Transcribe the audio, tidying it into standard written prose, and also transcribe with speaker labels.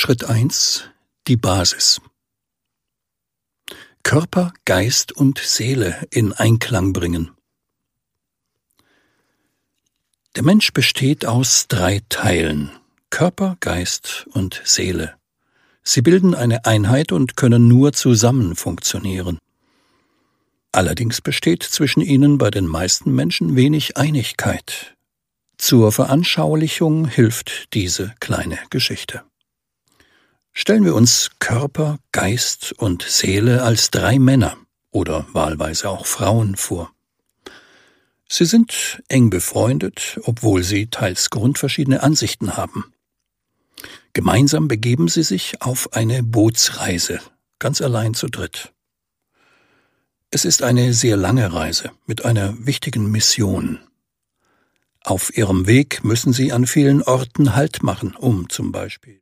Speaker 1: Schritt 1: Die Basis. Körper, Geist und Seele in Einklang bringen. Der Mensch besteht aus 3 Teilen: Körper, Geist und Seele. Sie bilden eine Einheit und können nur zusammen funktionieren. Allerdings besteht zwischen ihnen bei den meisten Menschen wenig Einigkeit. Zur Veranschaulichung hilft diese kleine Geschichte. Stellen wir uns Körper, Geist und Seele als 3 Männer oder wahlweise auch Frauen vor. Sie sind eng befreundet, obwohl sie teils grundverschiedene Ansichten haben. Gemeinsam begeben sie sich auf eine Bootsreise, ganz allein zu dritt. Es ist eine sehr lange Reise mit einer wichtigen Mission. Auf ihrem Weg müssen sie an vielen Orten Halt machen, um zum Beispiel